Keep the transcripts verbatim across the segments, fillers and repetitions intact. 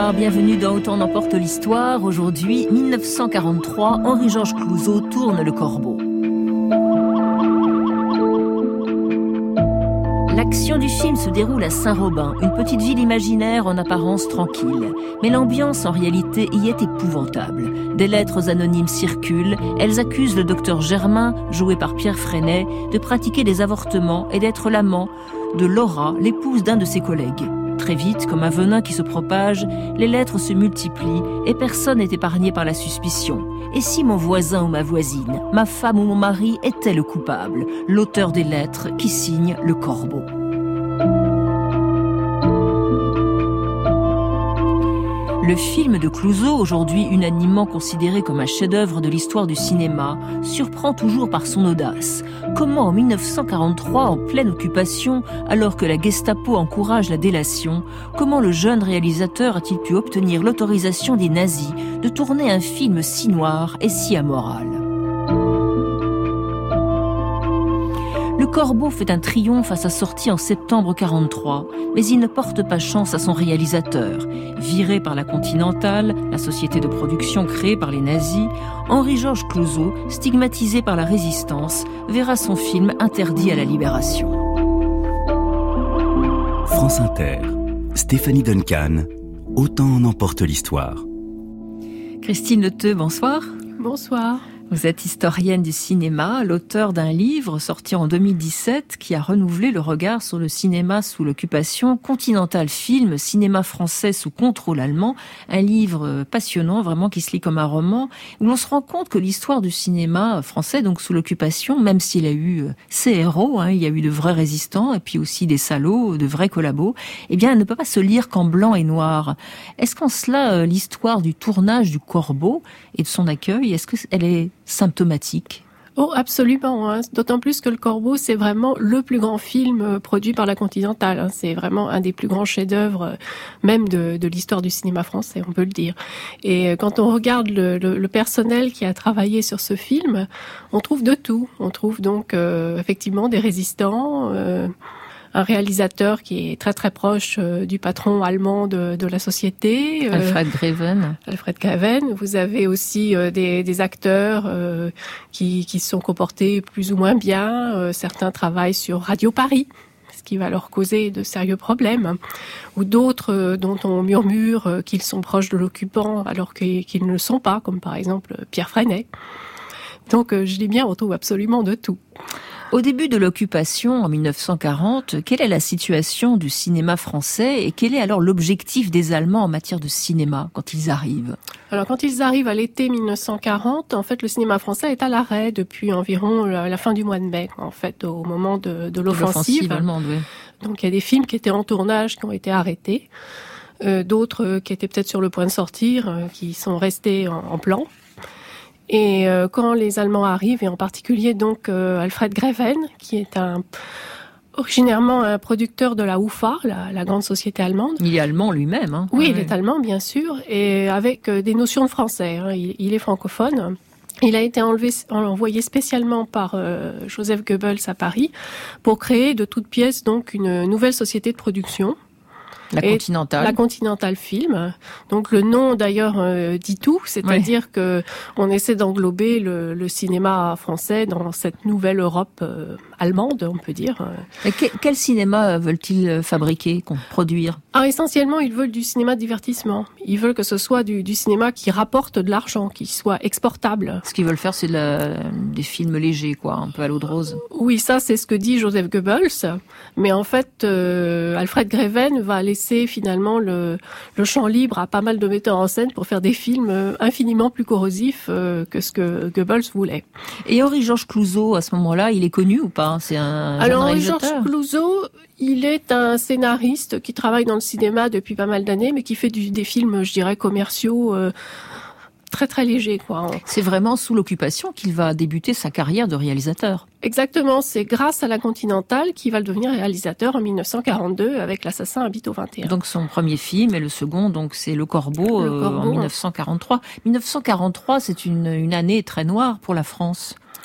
Bonsoir, bienvenue dans Autant en emporte l'histoire. Aujourd'hui, dix-neuf cent quarante-trois, Henri-Georges Clouzot tourne Le Corbeau. L'action du film se déroule à Saint-Robin, une petite ville imaginaire en apparence tranquille. Mais l'ambiance en réalité y est épouvantable. Des lettres anonymes circulent, elles accusent le docteur Germain, joué par Pierre Freinet, de pratiquer des avortements et d'être l'amant de Laura, l'épouse d'un de ses collègues. Très vite, comme un venin qui se propage, les lettres se multiplient et personne n'est épargné par la suspicion. Et si mon voisin ou ma voisine, ma femme ou mon mari était le coupable, l'auteur des lettres qui signe Le Corbeau? Le film de Clouzot, aujourd'hui unanimement considéré comme un chef-d'œuvre de l'histoire du cinéma, surprend toujours par son audace. Comment en dix-neuf cent quarante-trois, en pleine occupation, alors que la Gestapo encourage la délation, comment le jeune réalisateur a-t-il pu obtenir l'autorisation des nazis de tourner un film si noir et si amoral ? Le Corbeau fait un triomphe à sa sortie en septembre quarante-trois, mais il ne porte pas chance à son réalisateur. Viré par la Continentale, la société de production créée par les nazis, Henri-Georges Clouzot, stigmatisé par la résistance, verra son film interdit à la Libération. France Inter, Stéphanie Duncan, Autant en emporte l'histoire. Christine Leteux, bonsoir. Bonsoir. Vous êtes historienne du cinéma, l'auteur d'un livre sorti en deux mille dix-sept qui a renouvelé le regard sur le cinéma sous l'occupation, Continental Film, cinéma français sous contrôle allemand, un livre passionnant, vraiment qui se lit comme un roman, où l'on se rend compte que l'histoire du cinéma français, donc sous l'occupation, même s'il a eu ses héros, hein, il y a eu de vrais résistants et puis aussi des salauds, de vrais collabos, eh bien elle ne peut pas se lire qu'en blanc et noir. Est-ce qu'en cela, l'histoire du tournage du Corbeau et de son accueil, est-ce qu'elle est symptomatique? Oh, absolument. Hein. D'autant plus que Le Corbeau, c'est vraiment le plus grand film produit par la Continentale. Hein. C'est vraiment un des plus grands chefs-d'œuvre, même de, de l'histoire du cinéma français, on peut le dire. Et quand on regarde le, le, le personnel qui a travaillé sur ce film, on trouve de tout. On trouve donc euh, effectivement des résistants, euh, un réalisateur qui est très très proche euh, du patron allemand de, de la société. Euh, Alfred Greven. Alfred Greven. Vous avez aussi euh, des, des acteurs euh, qui, qui se sont comportés plus ou moins bien. Euh, certains travaillent sur Radio Paris, ce qui va leur causer de sérieux problèmes. Ou d'autres euh, dont on murmure euh, qu'ils sont proches de l'occupant alors qu'ils, qu'ils ne le sont pas, comme par exemple Pierre Freinet. Donc euh, je dis bien, on trouve absolument de tout. Au début de l'occupation, en dix-neuf cent quarante, quelle est la situation du cinéma français et quel est alors l'objectif des Allemands en matière de cinéma quand ils arrivent? Alors quand ils arrivent à l'été dix-neuf cent quarante, en fait le cinéma français est à l'arrêt depuis environ la, la fin du mois de mai, en fait au moment de, de l'offensive. l'offensive allemande, oui. Donc il y a des films qui étaient en tournage, qui ont été arrêtés, euh, d'autres euh, qui étaient peut-être sur le point de sortir, euh, qui sont restés en, en plan. Et euh, quand les Allemands arrivent, et en particulier donc euh, Alfred Greven, qui est un originairement un producteur de la U F A, la, la grande société allemande. Il est allemand lui-même. Hein. Oui, ah, il oui. est allemand, bien sûr, et avec euh, des notions de français. Hein. Il, il est francophone. Il a été enlevé, envoyé spécialement par euh, Joseph Goebbels à Paris pour créer de toutes pièces donc une nouvelle société de production. La Continentale. La Continentale Film. Donc le nom d'ailleurs euh, dit tout, c'est-à-dire oui. que on essaie d'englober le, le cinéma français dans cette nouvelle Europe euh, allemande, on peut dire. Mais que, quel cinéma veulent-ils fabriquer, produire? Ah, essentiellement, ils veulent du cinéma de divertissement. Ils veulent que ce soit du, du cinéma qui rapporte de l'argent, qui soit exportable. Ce qu'ils veulent faire, c'est de la, des films légers, quoi, un peu à l'eau de rose. Oui, ça, c'est ce que dit Joseph Goebbels. Mais en fait, euh, Alfred Greven va laisser finalement le, le champ libre à pas mal de metteurs en scène pour faire des films infiniment plus corrosifs euh, que ce que Goebbels voulait. Et Henri-Georges Clouzot, à ce moment-là, il est connu ou pas? C'est un Alors, Henri-Georges Clouzot, il est un scénariste qui travaille dans le cinéma depuis pas mal d'années, mais qui fait du, des films, je dirais, commerciaux euh, très très légers, quoi. C'est vraiment sous l'occupation qu'il va débuter sa carrière de réalisateur. Exactement, c'est grâce à la Continentale qu'il va devenir réalisateur en dix-neuf cent quarante-deux avec L'Assassin habite au vingt et un. Donc son premier film et le second, donc c'est Le Corbeau, Le Corbeau. Euh, en dix-neuf cent quarante-trois. dix-neuf cent quarante-trois, c'est une, une année très noire pour la France.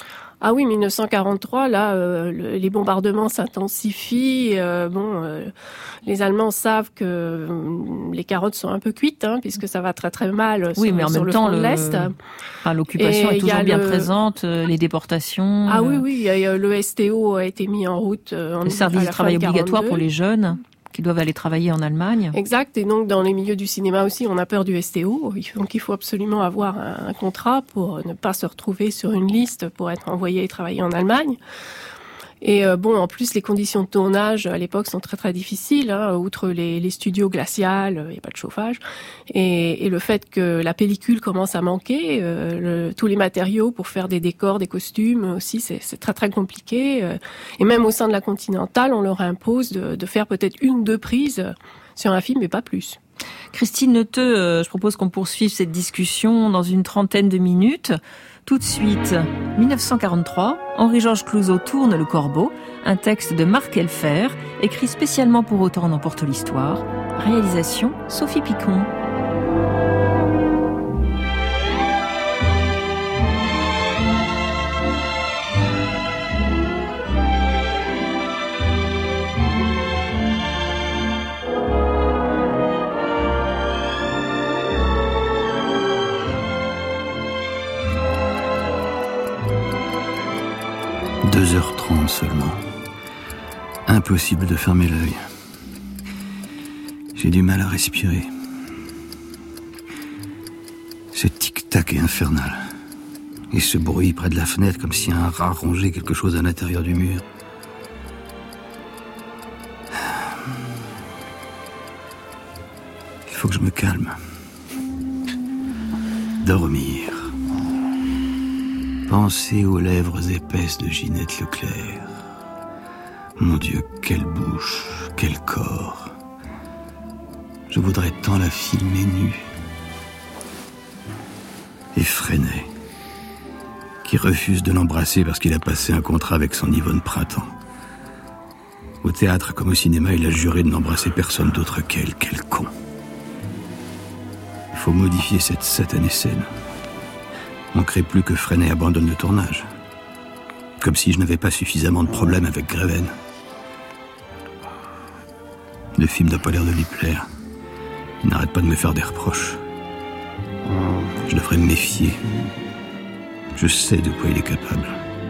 Ah oui, mille neuf cent quarante-trois, là, euh, le, les bombardements s'intensifient. Euh, bon, euh, les Allemands savent que euh, les carottes sont un peu cuites, hein, puisque ça va très très mal oui, sur, mais en sur même le temps, front de le... l'Est. Enfin, l'occupation Et est toujours bien le... présente, les déportations. Ah le... oui, oui, le S T O a été mis en route. En, le service du travail obligatoire pour les jeunes qui doivent aller travailler en Allemagne. Exact, et donc dans les milieux du cinéma aussi, on a peur du S T O, donc il faut absolument avoir un, un contrat pour ne pas se retrouver sur une liste pour être envoyé et travailler en Allemagne. Et euh, bon, en plus, les conditions de tournage à l'époque sont très très difficiles, hein, outre les, les studios glaciales, il n'y a pas de chauffage, et, et le fait que la pellicule commence à manquer, euh, le, tous les matériaux pour faire des décors, des costumes aussi, c'est, c'est très très compliqué. Euh, et même au sein de la Continentale, on leur impose de, de faire peut-être une ou deux prises sur un film, mais pas plus. Christine Neuteux, euh, je propose qu'on poursuive cette discussion dans une trentaine de minutes. Tout de suite, dix-neuf cent quarante-trois, Henri-Georges Clouzot tourne Le Corbeau, un texte de Marc Elfer, écrit spécialement pour Autant en emporte l'histoire. Réalisation, Sophie Picon. deux heures trente seulement. Impossible de fermer l'œil. J'ai du mal à respirer. Ce tic-tac est infernal. Et ce bruit près de la fenêtre comme si un rat rongeait quelque chose à l'intérieur du mur. Il faut que je me calme. Dormir. Penser aux lèvres épaisses de Ginette Leclerc. Mon Dieu, quelle bouche, quel corps. Je voudrais tant la filmer nue. Et Freinet, qui refuse de l'embrasser parce qu'il a passé un contrat avec son Yvonne Printemps. Au théâtre comme au cinéma, il a juré de n'embrasser personne d'autre qu'elle. Quel con. Il faut modifier cette satanée scène. Manquerait plus que Freinet abandonne le tournage. Comme si je n'avais pas suffisamment de problèmes avec Greven. Le film n'a pas l'air de lui plaire. Il n'arrête pas de me faire des reproches. Je devrais me méfier. Je sais de quoi il est capable.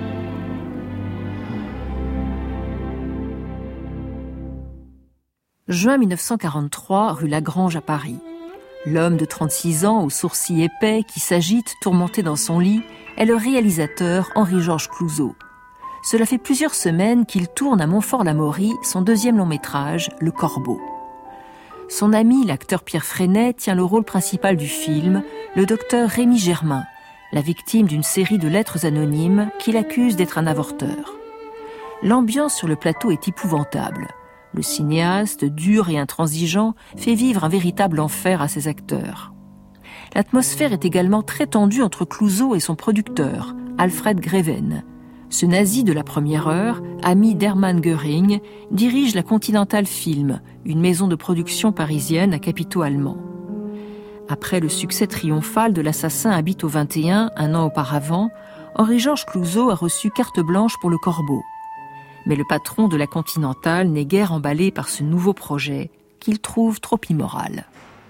Juin dix-neuf cent quarante-trois, rue Lagrange à Paris. L'homme de trente-six ans, aux sourcils épais, qui s'agite, tourmenté dans son lit, est le réalisateur Henri-Georges Clouzot. Cela fait plusieurs semaines qu'il tourne à Montfort-l'Amaury son deuxième long-métrage, Le Corbeau. Son ami, l'acteur Pierre Freinet, tient le rôle principal du film, le docteur Rémi Germain, la victime d'une série de lettres anonymes qu'il accuse d'être un avorteur. L'ambiance sur le plateau est épouvantable. Le cinéaste, dur et intransigeant, fait vivre un véritable enfer à ses acteurs. L'atmosphère est également très tendue entre Clouzot et son producteur, Alfred Greven. Ce nazi de la première heure, ami d'Hermann Göring, dirige la Continental Film, une maison de production parisienne à capitaux allemands. Après le succès triomphal de L'Assassin habite au vingt et un, un an auparavant, Henri-Georges Clouzot a reçu carte blanche pour Le Corbeau. Mais le patron de la Continentale n'est guère emballé par ce nouveau projet, qu'il trouve trop immoral.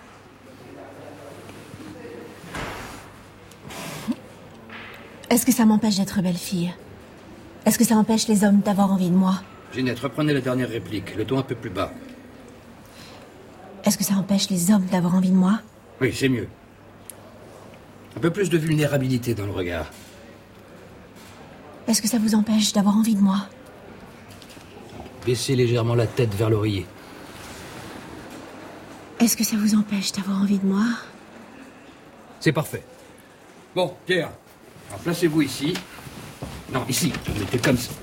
Est-ce que ça m'empêche d'être belle fille? Est-ce que ça empêche les hommes d'avoir envie de moi? Ginette, reprenez la dernière réplique, le ton un peu plus bas. Est-ce que ça empêche les hommes d'avoir envie de moi? Oui, c'est mieux. Un peu plus de vulnérabilité dans le regard. Est-ce que ça vous empêche d'avoir envie de moi? Baissez légèrement la tête vers l'oreiller. Est-ce que ça vous empêche d'avoir envie de moi? C'est parfait. Bon, Pierre, alors placez-vous ici. Non, ici, vous mettez comme ça.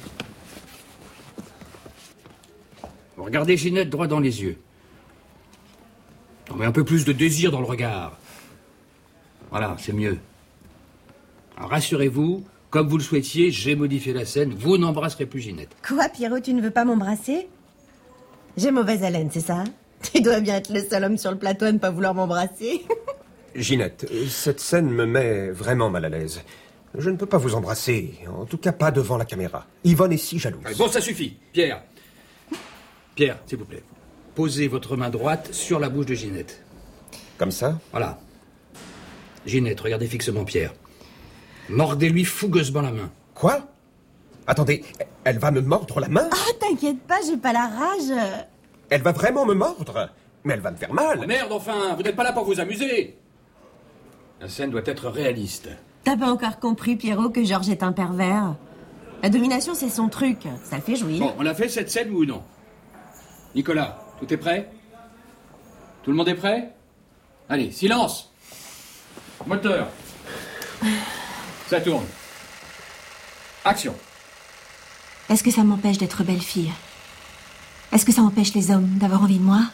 Vous regardez Ginette droit dans les yeux. On met un peu plus de désir dans le regard. Voilà, c'est mieux. Alors rassurez-vous, comme vous le souhaitiez, j'ai modifié la scène, vous n'embrasserez plus Ginette. Quoi, Pierrot, tu ne veux pas m'embrasser? J'ai mauvaise haleine, c'est ça? Tu dois bien être le seul homme sur le plateau à ne pas vouloir m'embrasser. Ginette, cette scène me met vraiment mal à l'aise. Je ne peux pas vous embrasser, en tout cas pas devant la caméra. Yvonne est si jalouse. Bon, ça suffit. Pierre. Pierre, s'il vous plaît. Posez votre main droite sur la bouche de Ginette. Comme ça? Voilà. Ginette, regardez fixement Pierre. Mordez-lui fougueusement la main. Quoi? Attendez, elle va me mordre la main? Oh, t'inquiète pas, j'ai pas la rage. Elle va vraiment me mordre? Mais elle va me faire mal. Oh, merde, enfin, vous n'êtes pas là pour vous amuser. La scène doit être réaliste. T'as pas encore compris, Pierrot, que Georges est un pervers? La domination, c'est son truc. Ça le fait jouir. Bon, on a fait cette scène, oui ou non? Nicolas, tout est prêt? Tout le monde est prêt? Allez, silence! Moteur. Ça tourne. Action. Est-ce que ça m'empêche d'être belle fille? Est-ce que ça empêche les hommes d'avoir envie de moi?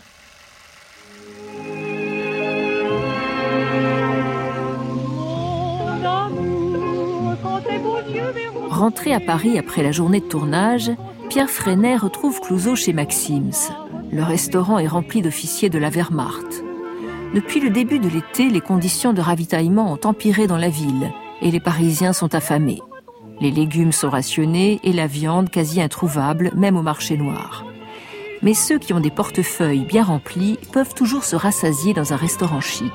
Rentré à Paris après la journée de tournage, Pierre Freinet retrouve Clouzot chez Maxim's. Le restaurant est rempli d'officiers de la Wehrmacht. Depuis le début de l'été, les conditions de ravitaillement ont empiré dans la ville et les Parisiens sont affamés. Les légumes sont rationnés et la viande quasi introuvable, même au marché noir. Mais ceux qui ont des portefeuilles bien remplis peuvent toujours se rassasier dans un restaurant chic.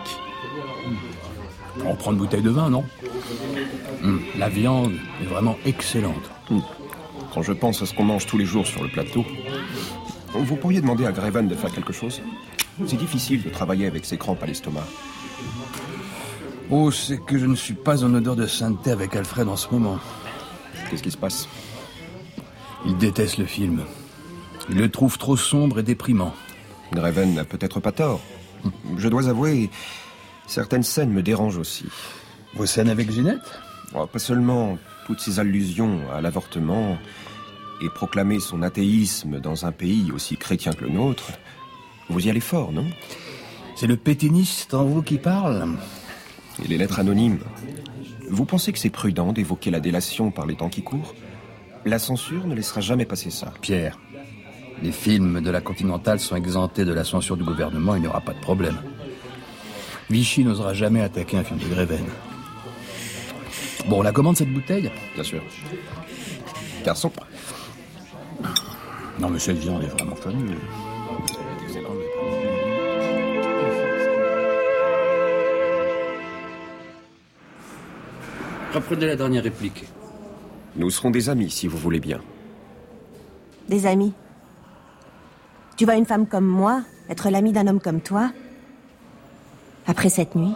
On prend une bouteille de vin, non? Mmh, la viande est vraiment excellente. Mmh. Quand je pense à ce qu'on mange tous les jours sur le plateau, vous pourriez demander à Greven de faire quelque chose? C'est difficile de travailler avec ses crampes à l'estomac. Oh, c'est que je ne suis pas en odeur de sainteté avec Alfred en ce moment. Qu'est-ce qui se passe? Il déteste le film. Il le trouve trop sombre et déprimant. Greven n'a peut-être pas tort. Je dois avouer, certaines scènes me dérangent aussi. Vos scènes avec Ginette? Oh, pas seulement toutes ces allusions à l'avortement et proclamer son athéisme dans un pays aussi chrétien que le nôtre. Vous y allez fort, non? C'est le pétiniste en vous qui parle? Et les lettres anonymes. Vous pensez que c'est prudent d'évoquer la délation par les temps qui courent? La censure ne laissera jamais passer ça. Pierre, les films de la Continentale sont exemptés de la censure du gouvernement, il n'y aura pas de problème. Vichy n'osera jamais attaquer un film de Greven. Bon, on la commande cette bouteille? Bien sûr. Garçon. Non, mais cette viande est vraiment fabuleuse. Reprenez la dernière réplique. Nous serons des amis, si vous voulez bien. Des amis. Tu vois une femme comme moi être l'amie d'un homme comme toi? Après cette nuit?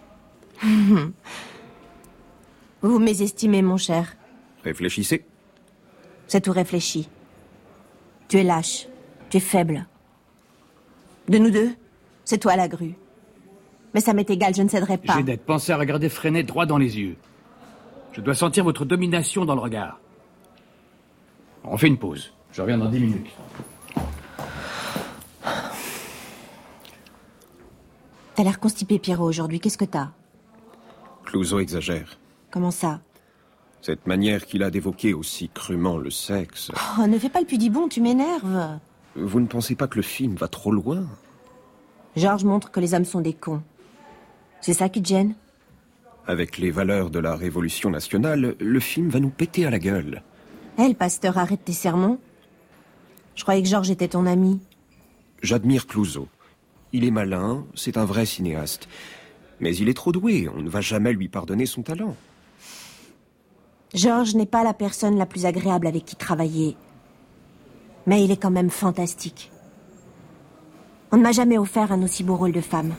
Vous mésestimez, mon cher. Réfléchissez. C'est tout réfléchi. Tu es lâche. Tu es faible. De nous deux, c'est toi la grue. Mais ça m'est égal, je ne céderai pas. Ginette, pensez à regarder Freinet droit dans les yeux. Je dois sentir votre domination dans le regard. On fait une pause. Je reviens dans dix minutes. T'as l'air constipé, Pierrot, aujourd'hui. Qu'est-ce que t'as? Clouzot exagère. Comment ça? Cette manière qu'il a d'évoquer aussi crûment le sexe... Oh, ne fais pas le pudibond, tu m'énerves. Vous ne pensez pas que le film va trop loin? Georges montre que les hommes sont des cons. C'est ça qui te gêne? Avec les valeurs de la Révolution nationale, le film va nous péter à la gueule. Hé, hey, pasteur, arrête tes sermons. Je croyais que Georges était ton ami. J'admire Clouzot. Il est malin, c'est un vrai cinéaste. Mais il est trop doué, on ne va jamais lui pardonner son talent. Georges n'est pas la personne la plus agréable avec qui travailler. Mais il est quand même fantastique. On ne m'a jamais offert un aussi beau rôle de femme.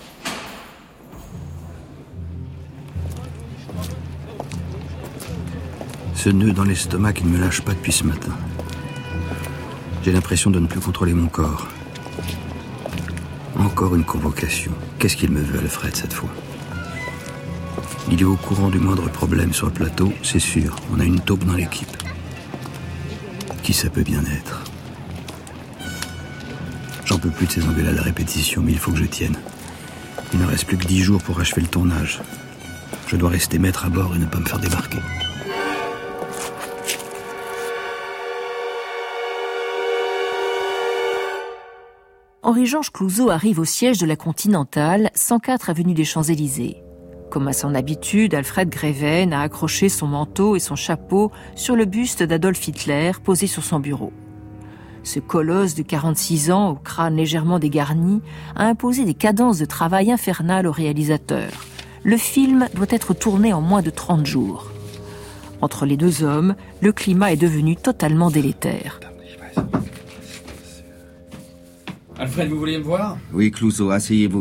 Ce nœud dans l'estomac qui ne me lâche pas depuis ce matin. J'ai l'impression de ne plus contrôler mon corps. Encore une convocation. Qu'est-ce qu'il me veut, Alfred, cette fois? Il est au courant du moindre problème sur le plateau, c'est sûr. On a une taupe dans l'équipe. Qui ça peut bien être? J'en peux plus de ces engueulades à répétition, mais il faut que je tienne. Il ne reste plus que dix jours pour achever le tournage. Je dois rester maître à bord et ne pas me faire débarquer. Henri-Georges Clouzot arrive au siège de la Continentale, cent quatre avenue des Champs-Élysées. Comme à son habitude, Alfred Greven a accroché son manteau et son chapeau sur le buste d'Adolf Hitler posé sur son bureau. Ce colosse de quarante-six ans, au crâne légèrement dégarni, a imposé des cadences de travail infernales au réalisateur. Le film doit être tourné en moins de trente jours. Entre les deux hommes, le climat est devenu totalement délétère. Alfred, vous vouliez me voir ? Oui, Clouseau, asseyez-vous.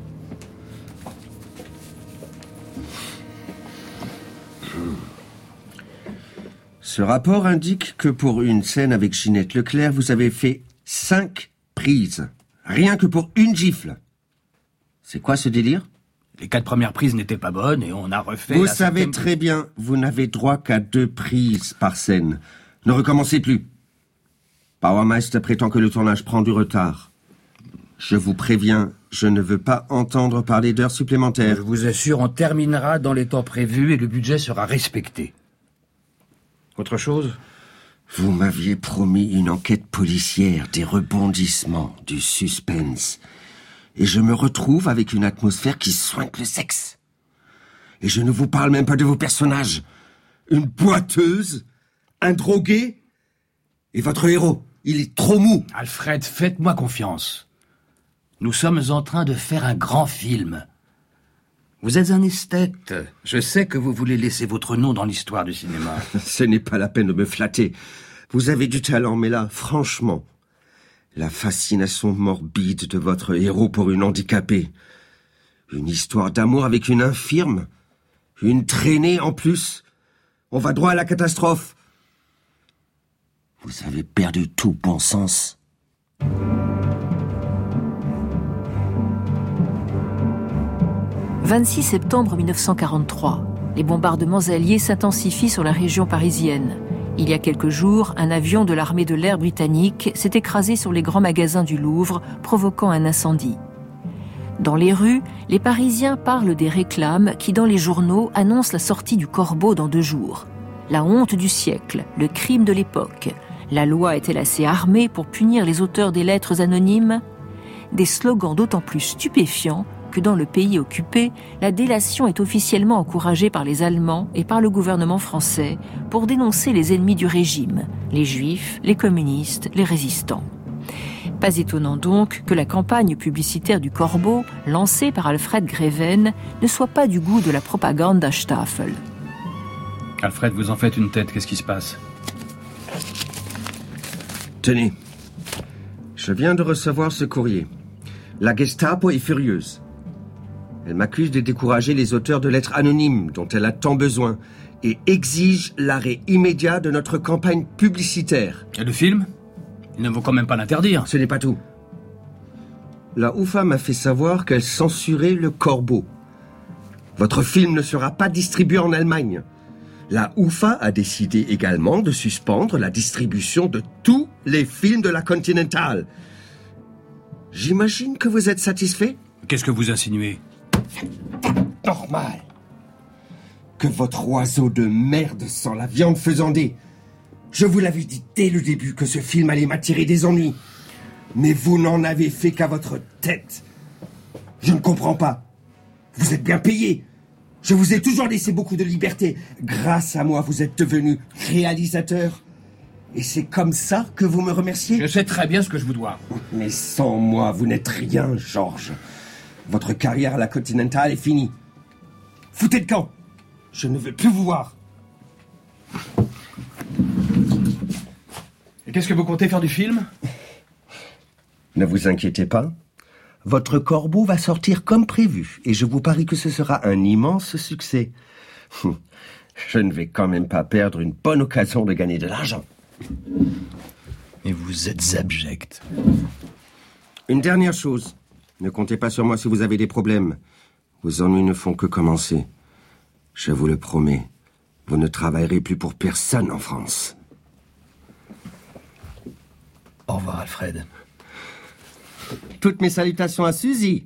Ce rapport indique que pour une scène avec Ginette Leclerc, vous avez fait cinq prises. Rien que pour une gifle. C'est quoi ce délire ? Les quatre premières prises n'étaient pas bonnes et on a refait... Vous la savez cinquième... très bien, vous n'avez droit qu'à deux prises par scène. Ne recommencez plus. Bauermeister prétend que le tournage prend du retard. Je vous préviens, je ne veux pas entendre parler d'heures supplémentaires. Je vous assure, on terminera dans les temps prévus et le budget sera respecté. Autre chose ? Vous m'aviez promis une enquête policière, des rebondissements, du suspense. Et je me retrouve avec une atmosphère qui soigne le sexe. Et je ne vous parle même pas de vos personnages. Une boiteuse, un drogué, et votre héros, il est trop mou. Alfred, faites-moi confiance. Nous sommes en train de faire un grand film. Vous êtes un esthète. Je sais que vous voulez laisser votre nom dans l'histoire du cinéma. Ce n'est pas la peine de me flatter. Vous avez du talent, mais là, franchement, la fascination morbide de votre héros pour une handicapée. Une histoire d'amour avec une infirme. Une traînée en plus. On va droit à la catastrophe. Vous avez perdu tout bon sens. vingt-six septembre mille neuf cent quarante-trois. Les bombardements alliés s'intensifient sur la région parisienne. Il y a quelques jours, un avion de l'armée de l'air britannique s'est écrasé sur les grands magasins du Louvre, provoquant un incendie. Dans les rues, les Parisiens parlent des réclames qui, dans les journaux, annoncent la sortie du Corbeau dans deux jours. La honte du siècle, le crime de l'époque. La loi est-elle assez armée pour punir les auteurs des lettres anonymes ? Des slogans d'autant plus stupéfiants que dans le pays occupé, la délation est officiellement encouragée par les Allemands et par le gouvernement français pour dénoncer les ennemis du régime, les juifs, les communistes, les résistants. Pas étonnant donc que la campagne publicitaire du Corbeau, lancée par Alfred Greven, ne soit pas du goût de la Propagandastafel. Alfred, vous en faites une tête, qu'est-ce qui se passe ? Tenez, je viens de recevoir ce courrier. La Gestapo est furieuse. Elle m'accuse de décourager les auteurs de lettres anonymes dont elle a tant besoin et exige l'arrêt immédiat de notre campagne publicitaire. Et le film ? Ils ne vont quand même pas l'interdire. Ce n'est pas tout. La U F A m'a fait savoir qu'elle censurait le Corbeau. Votre film ne sera pas distribué en Allemagne. La U F A a décidé également de suspendre la distribution de tous les films de la Continental. J'imagine que vous êtes satisfait ? Qu'est-ce que vous insinuez ? Normal. Que votre oiseau de merde sent la viande faisandée. Je vous l'avais dit dès le début que ce film allait m'attirer des ennuis. Mais vous n'en avez fait qu'à votre tête. Je ne comprends pas. Vous êtes bien payé. Je vous ai toujours laissé beaucoup de liberté. Grâce à moi, vous êtes devenu réalisateur. Et c'est comme ça que vous me remerciez ? Je sais très bien ce que je vous dois. Mais sans moi, vous n'êtes rien, Georges. Votre carrière à la Continental est finie. Foutez le camp. Je ne veux plus vous voir. Et qu'est-ce que vous comptez faire du film ? Ne vous inquiétez pas. Votre Corbeau va sortir comme prévu. Et je vous parie que ce sera un immense succès. Je ne vais quand même pas perdre une bonne occasion de gagner de l'argent. Mais vous êtes abject. Une dernière chose. Ne comptez pas sur moi si vous avez des problèmes. Vos ennuis ne font que commencer. Je vous le promets. Vous ne travaillerez plus pour personne en France. Au revoir, Alfred. Toutes mes salutations à Suzy.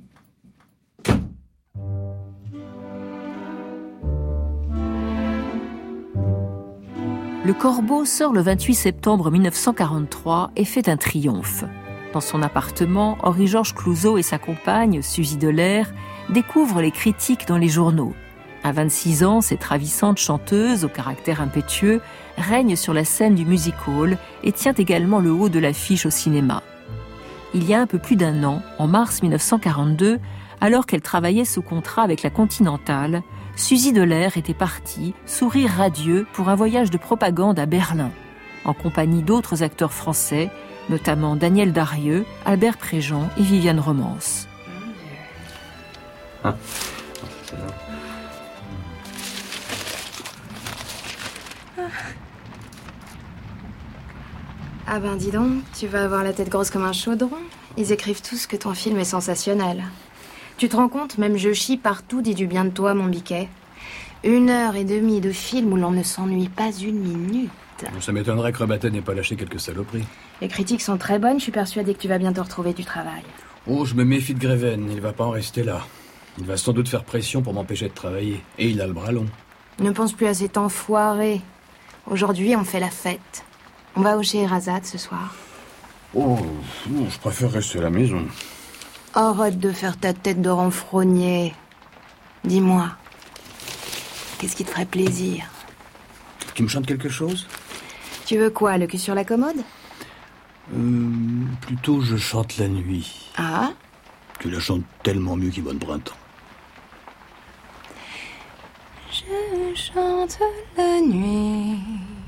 Le Corbeau sort le vingt-huit septembre mille neuf cent quarante-trois et fait un triomphe. Dans son appartement, Henri-Georges Clouzot et sa compagne, Suzy Delair, découvrent les critiques dans les journaux. À vingt-six ans, cette ravissante chanteuse, au caractère impétueux, règne sur la scène du music-hall et tient également le haut de l'affiche au cinéma. Il y a un peu plus d'un an, en mars mille neuf cent quarante-deux, alors qu'elle travaillait sous contrat avec la Continentale, Suzy Delair était partie, sourire radieux, pour un voyage de propagande à Berlin, en compagnie d'autres acteurs français, notamment Daniel Darieux, Albert Préjean et Viviane Romance. Ah. Ah ben dis donc, tu vas avoir la tête grosse comme un chaudron. Ils écrivent tous que ton film est sensationnel. Tu te rends compte, même je chie partout dit du bien de toi, mon biquet. Une heure et demie de film où l'on ne s'ennuie pas une minute. Ça m'étonnerait que Rebatet n'ait pas lâché quelques saloperies. Les critiques sont très bonnes, je suis persuadée que tu vas bientôt retrouver du travail. Oh, je me méfie de Greven, il va pas en rester là. Il va sans doute faire pression pour m'empêcher de travailler. Et il a le bras long. Ne pense plus à cet enfoiré. Aujourd'hui, on fait la fête. On va au Scheherazade ce soir. Oh, non, je préfère rester à la maison. Arrête de faire ta tête de renfrogné. Dis-moi, qu'est-ce qui te ferait plaisir? Tu me chantes quelque chose? Tu veux quoi, le cul sur la commode? Euh, plutôt je chante la nuit. Ah? Tu la chantes tellement mieux qu'Yvonne Printemps. Je chante la nuit,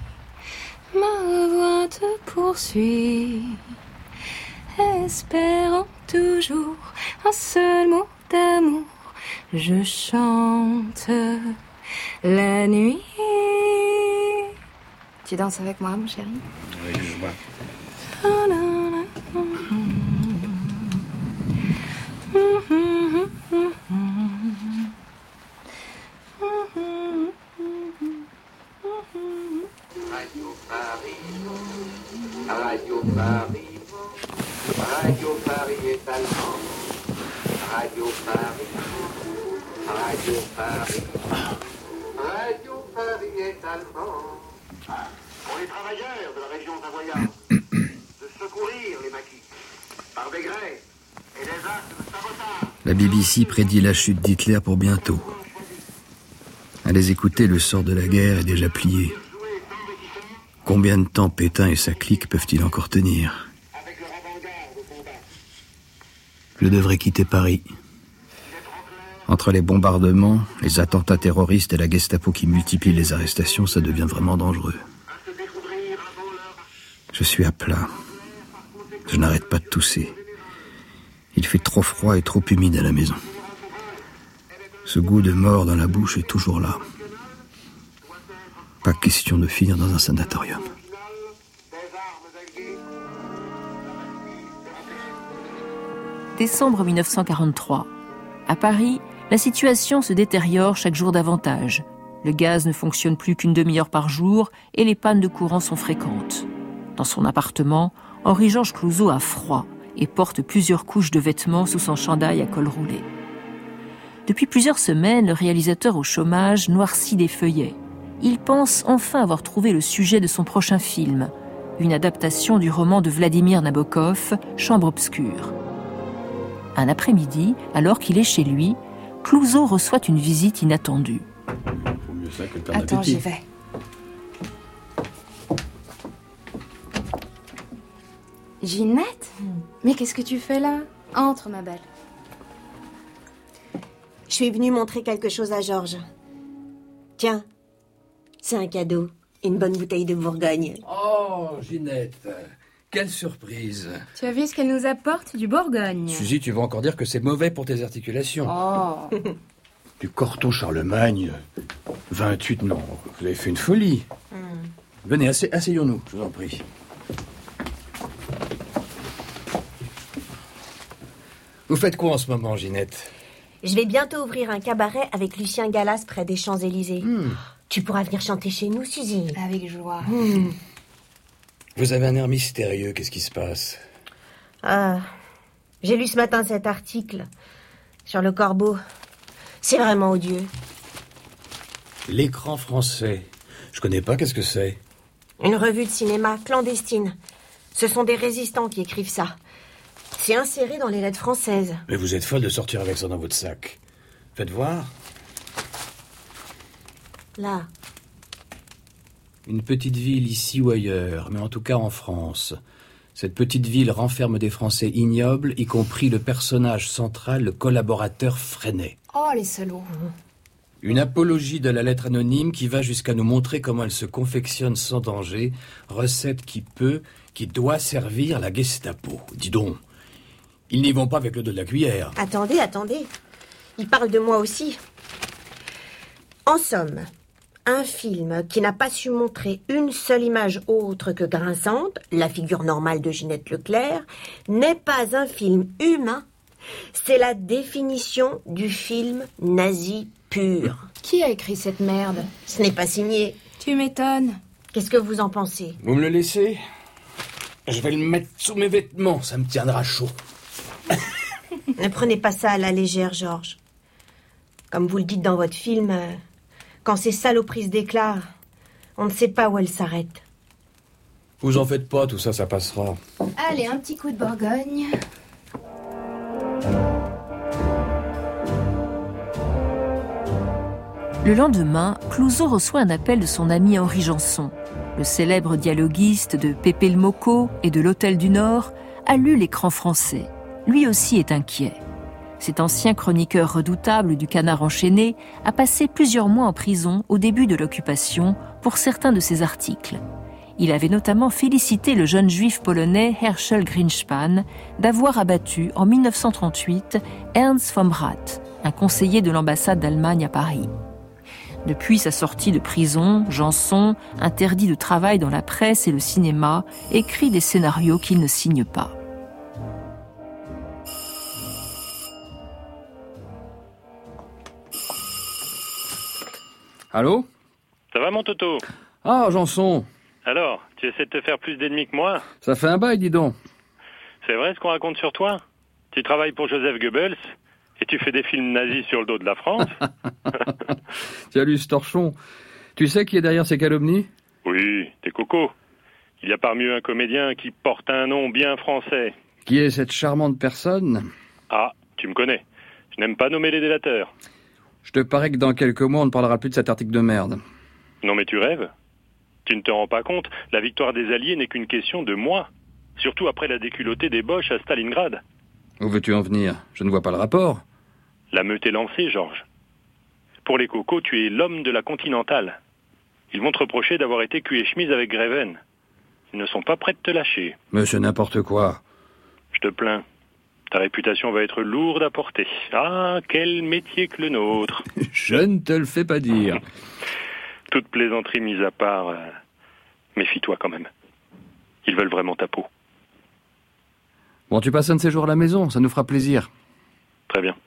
ma voix te poursuit, espérant toujours un seul mot d'amour. Je chante la nuit. Tu danses avec moi, mon chéri? Oui, je vois. Radio Paris, Radio Paris, Radio Paris est allemand. Radio Paris, Radio Paris, Radio Paris est allemand. Pour les travailleurs de la région savoyarde, de secourir les maquis par des grèves et des actes de sabotage. La B B C prédit la chute d'Hitler pour bientôt. À les écouter, le sort de la guerre est déjà plié. Combien de temps Pétain et sa clique peuvent-ils encore tenir? Je devrais quitter Paris. Entre les bombardements, les attentats terroristes et la Gestapo qui multiplie les arrestations, ça devient vraiment dangereux. Je suis à plat. Je n'arrête pas de tousser. Il fait trop froid et trop humide à la maison. Ce goût de mort dans la bouche est toujours là. Pas question de finir dans un sanatorium. Décembre mille neuf cent quarante-trois. À Paris, la situation se détériore chaque jour davantage. Le gaz ne fonctionne plus qu'une demi-heure par jour et les pannes de courant sont fréquentes. Dans son appartement, Henri-Georges Clouzot a froid et porte plusieurs couches de vêtements sous son chandail à col roulé. Depuis plusieurs semaines, le réalisateur au chômage noircit des feuillets. Il pense enfin avoir trouvé le sujet de son prochain film, une adaptation du roman de Vladimir Nabokov, Chambre obscure. Un après-midi, alors qu'il est chez lui, Clouzot reçoit une visite inattendue. Faut mieux ça que le perdre Attends, d'appétit. j'y vais. Ginette? Mais qu'est-ce que tu fais là? Entre, ma belle. Je suis venue montrer quelque chose à Georges. Tiens, c'est un cadeau. Une bonne bouteille de Bourgogne. Oh, Ginette, quelle surprise. Tu as vu ce qu'elle nous apporte? Du Bourgogne. Suzy, tu vas encore dire que c'est mauvais pour tes articulations. Oh. Du Corton Charlemagne. vingt-huit, non, vous avez fait une folie. Mm. Venez, assey- asseyons-nous, je vous en prie. Vous faites quoi en ce moment, Ginette? Je vais bientôt ouvrir un cabaret avec Lucien Galas près des Champs-Élysées. Hmm. Tu pourras venir chanter chez nous, Suzy. Avec joie. Mm. Vous avez un air mystérieux, qu'est-ce qui se passe? Ah, j'ai lu ce matin cet article sur le corbeau. C'est vraiment odieux. L'écran français. Je connais pas, qu'est-ce que c'est? Une revue de cinéma clandestine. Ce sont des résistants qui écrivent ça. C'est inséré dans les lettres françaises. Mais vous êtes folle de sortir avec ça dans votre sac. Faites voir. Là. Une petite ville ici ou ailleurs, mais en tout cas en France. Cette petite ville renferme des Français ignobles, y compris le personnage central, le collaborateur Freinet. Oh, les salauds. Une apologie de la lettre anonyme qui va jusqu'à nous montrer comment elle se confectionne sans danger, recette qui peut, qui doit servir la Gestapo. Dis donc, ils n'y vont pas avec le dos de la cuillère. Attendez, attendez. Il parle de moi aussi. En somme, un film qui n'a pas su montrer une seule image autre que grinçante, la figure normale de Ginette Leclerc, n'est pas un film humain. C'est la définition du film nazi pur. Qui a écrit cette merde? Ce n'est pas signé. Tu m'étonnes. Qu'est-ce que vous en pensez? Vous me le laissez? Je vais le mettre sous mes vêtements, ça me tiendra chaud. Ne prenez pas ça à la légère, Georges. Comme vous le dites dans votre film, euh, quand ces saloperies se déclarent, on ne sait pas où elles s'arrêtent. Vous en faites pas, tout ça, ça passera. Allez, un petit coup de Bourgogne. Le lendemain, Clouzot reçoit un appel de son ami Henri Janson. Le célèbre dialoguiste de Pépé le Mocco et de l'Hôtel du Nord a lu l'écran français. Lui aussi est inquiet. Cet ancien chroniqueur redoutable du Canard enchaîné a passé plusieurs mois en prison au début de l'occupation pour certains de ses articles. Il avait notamment félicité le jeune juif polonais Herschel Greenspan d'avoir abattu en dix-neuf cent trente-huit Ernst vom Rath, un conseiller de l'ambassade d'Allemagne à Paris. Depuis sa sortie de prison, Janson, interdit de travail dans la presse et le cinéma, écrit des scénarios qu'il ne signe pas. Allô? Ça va, mon Toto? Ah, Janson. Alors, tu essaies de te faire plus d'ennemis que moi? Ça fait un bail, dis donc. C'est vrai ce qu'on raconte sur toi? Tu travailles pour Joseph Goebbels et tu fais des films nazis sur le dos de la France? Tu as lu ce torchon. Tu sais qui est derrière ces calomnies? Oui, t'es coco. Il y a parmi eux un comédien qui porte un nom bien français. Qui est cette charmante personne? Ah, tu me connais. Je n'aime pas nommer les délateurs. Je te parie que dans quelques mois, on ne parlera plus de cet article de merde. Non mais tu rêves. Tu ne te rends pas compte, la victoire des Alliés n'est qu'une question de mois. Surtout après la déculottée des Boches à Stalingrad. Où veux-tu en venir? Je ne vois pas le rapport. La meute est lancée, Georges. Pour les cocos, tu es l'homme de la Continentale. Ils vont te reprocher d'avoir été cul et chemise avec Greven. Ils ne sont pas prêts de te lâcher. Mais c'est n'importe quoi. Je te plains. Ta réputation va être lourde à porter. Ah, quel métier que le nôtre. Je ne te le fais pas dire. Toute plaisanterie mise à part, euh, méfie-toi quand même. Ils veulent vraiment ta peau. Bon, tu passes un de ces jours à la maison, ça nous fera plaisir. Très bien.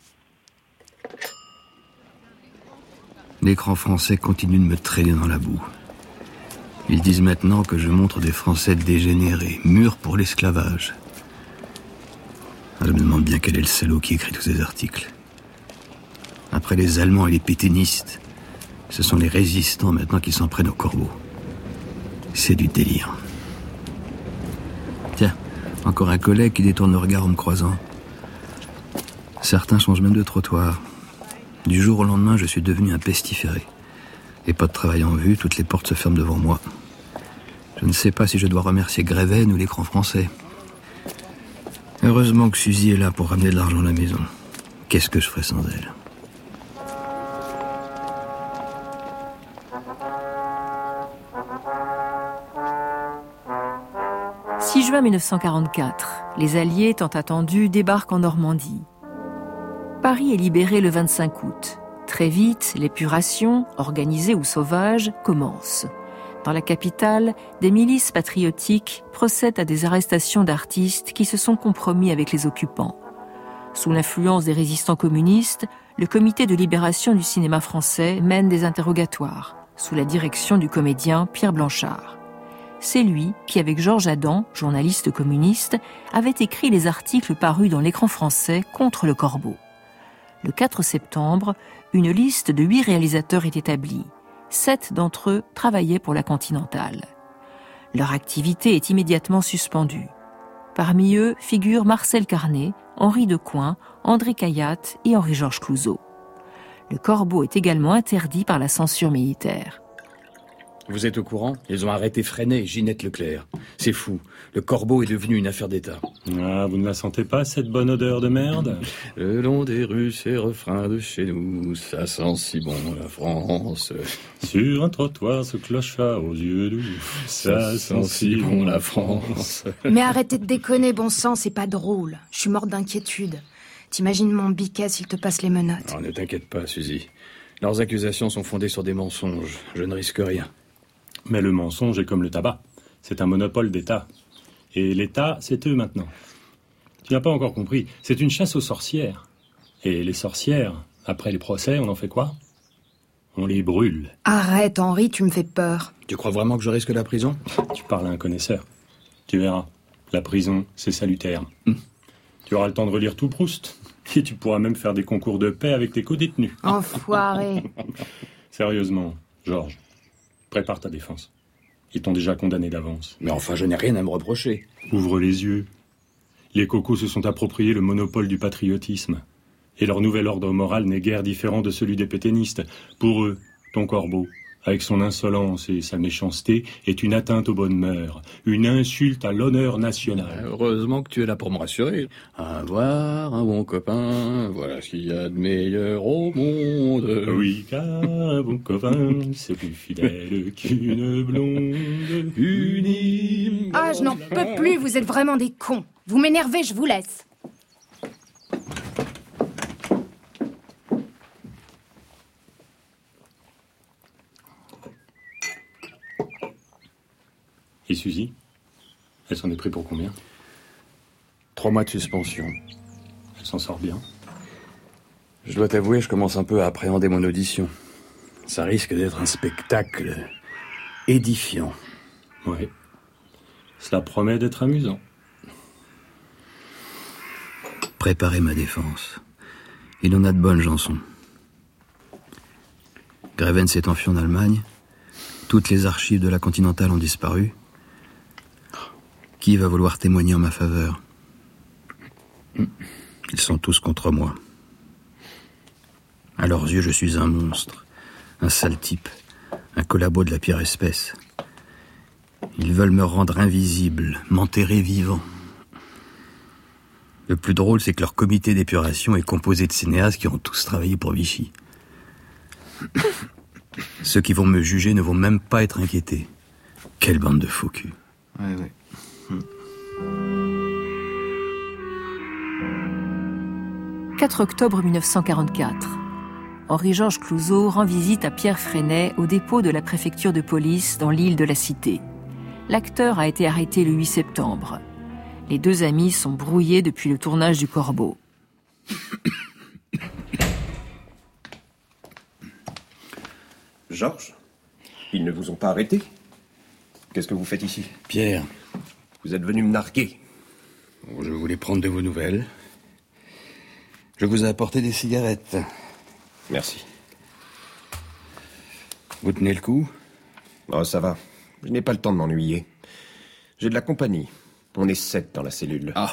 L'écran français continue de me traîner dans la boue. Ils disent maintenant que je montre des Français dégénérés, mûrs pour l'esclavage. Je me demande bien quel est le salaud qui écrit tous ces articles. Après les Allemands et les pétainistes, ce sont les résistants maintenant qui s'en prennent au corbeau. C'est du délire. Tiens, encore un collègue qui détourne le regard en me croisant. Certains changent même de trottoir. Du jour au lendemain, je suis devenu un pestiféré. Et pas de travail en vue, toutes les portes se ferment devant moi. Je ne sais pas si je dois remercier Greven ou l'écran français. Heureusement que Suzy est là pour ramener de l'argent à la maison. Qu'est-ce que je ferais sans elle? six juin mille neuf cent quarante-quatre, les Alliés, tant attendus, débarquent en Normandie. Paris est libéré le vingt-cinq août. Très vite, l'épuration, organisée ou sauvage, commence. Dans la capitale, des milices patriotiques procèdent à des arrestations d'artistes qui se sont compromis avec les occupants. Sous l'influence des résistants communistes, le comité de libération du cinéma français mène des interrogatoires, sous la direction du comédien Pierre Blanchard. C'est lui qui, avec Georges Adam, journaliste communiste, avait écrit les articles parus dans l'écran français contre le Corbeau. Le quatre septembre, une liste de huit réalisateurs est établie. Sept d'entre eux travaillaient pour la Continentale. Leur activité est immédiatement suspendue. Parmi eux figurent Marcel Carné, Henri Decoing, André Cayatte et Henri-Georges Clouzot. Le Corbeau est également interdit par la censure militaire. Vous êtes au courant? Ils ont arrêté Freinet et Ginette Leclerc. C'est fou. Le Corbeau est devenu une affaire d'État. Ah, vous ne la sentez pas, cette bonne odeur de merde? Le long des rues, ces refrains de chez nous, ça sent si bon la France. Sur un trottoir, ce clochard aux yeux doux, ça, ça sent si bon la France. Mais arrêtez de déconner, bon sang, c'est pas drôle. Je suis morte d'inquiétude. T'imagines mon biquet s'il te passe les menottes? Non, ne t'inquiète pas, Suzy. Leurs accusations sont fondées sur des mensonges. Je ne risque rien. Mais le mensonge est comme le tabac. C'est un monopole d'État. Et l'État, c'est eux maintenant. Tu n'as pas encore compris. C'est une chasse aux sorcières. Et les sorcières, après les procès, on en fait quoi? On les brûle. Arrête, Henri, tu me fais peur. Tu crois vraiment que je risque la prison? Tu parles à un connaisseur. Tu verras. La prison, c'est salutaire. Mmh. Tu auras le temps de relire tout Proust. Et tu pourras même faire des concours de paix avec tes co-détenus. Enfoiré. Sérieusement, Georges. Prépare ta défense. Ils t'ont déjà condamné d'avance. Mais enfin, je n'ai rien à me reprocher. Ouvre les yeux. Les cocos se sont appropriés le monopole du patriotisme. Et leur nouvel ordre moral n'est guère différent de celui des pétainistes. Pour eux, ton Corbeau, avec son insolence et sa méchanceté, est une atteinte aux bonnes mœurs, une insulte à l'honneur national. Heureusement que tu es là pour me rassurer. Avoir un bon copain, voilà ce qu'il y a de meilleur au monde. Oui, car un bon copain, c'est plus fidèle qu'une blonde. Une Ah, je n'en peux plus, vous êtes vraiment des cons. Vous m'énervez, je vous laisse. Et Suzy? Elle s'en est pris pour combien? Trois mois de suspension. Elle s'en sort bien. Je dois t'avouer, je commence un peu à appréhender mon audition. Ça risque d'être un spectacle édifiant. Oui. Cela promet d'être amusant. Préparez ma défense. Il en a de bonnes chansons. Greven s'est enfui en Allemagne. Toutes les archives de la Continentale ont disparu. Qui va vouloir témoigner en ma faveur? Ils sont tous contre moi. À leurs yeux, je suis un monstre, un sale type, un collabo de la pire espèce. Ils veulent me rendre invisible, m'enterrer vivant. Le plus drôle, c'est que leur comité d'épuration est composé de cinéastes qui ont tous travaillé pour Vichy. Ceux qui vont me juger ne vont même pas être inquiétés. Quelle bande de faux culs. Ouais, ouais. quatre octobre mille neuf cent quarante-quatre. Henri-Georges Clouzot rend visite à Pierre Freinet au dépôt de la préfecture de police dans l'île de la Cité. L'acteur a été arrêté le huit septembre. Les deux amis sont brouillés depuis le tournage du Corbeau. Georges, ils ne vous ont pas arrêté? Qu'est-ce que vous faites ici? Pierre. Vous êtes venu me narguer. Je voulais prendre de vos nouvelles. Je vous ai apporté des cigarettes. Merci. Vous tenez le coup? Oh, ça va. Je n'ai pas le temps de m'ennuyer. J'ai de la compagnie. On est sept dans la cellule. Ah.